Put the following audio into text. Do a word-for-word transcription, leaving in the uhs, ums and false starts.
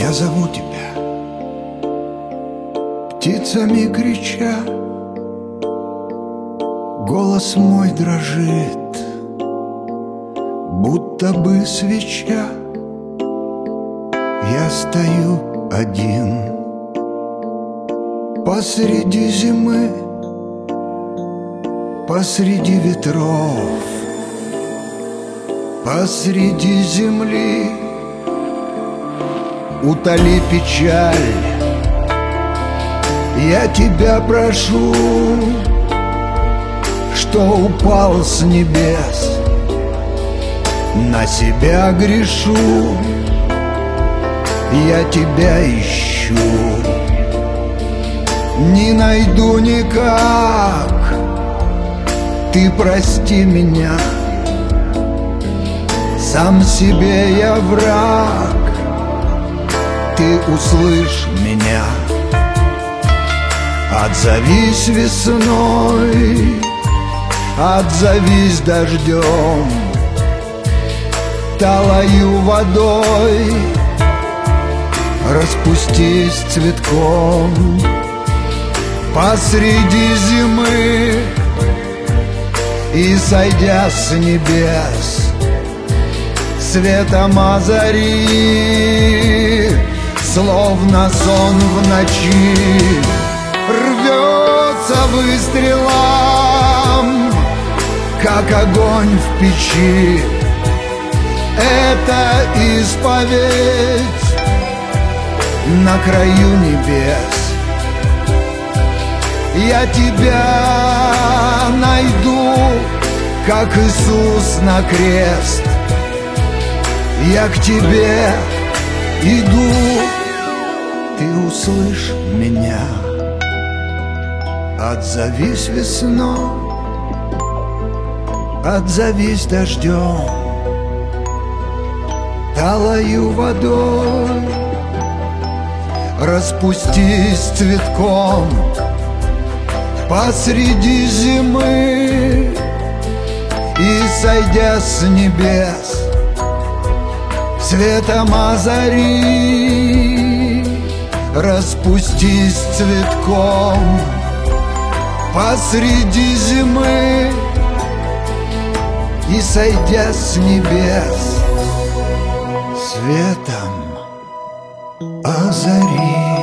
Я зову тебя, птицами крича, голос мой дрожит, будто бы свеча. Я стою один посреди зимы, посреди ветров, посреди земли. Утоли печаль, я тебя прошу, что упал с небес, на себя грешу. Я тебя ищу, не найду никак. Ты прости меня, сам себе я враг. Ты услышь меня, отзовись весной, отзовись дождем, талою водой, распустись цветком посреди зимы и, сойдя с небес, светом озари, словно сон в ночи, рвется выстрелом, как огонь в печи. Это исповедь на краю небес. Я тебя найду, как Иисус на крест. Я к тебе иду, ты услышь меня, отзовись весной, отзовись дождем, талою водой, распустись цветком посреди зимы и, сойдя с небес, светом озари, распустись цветком посреди зимы и, сойдя с небес, светом озари.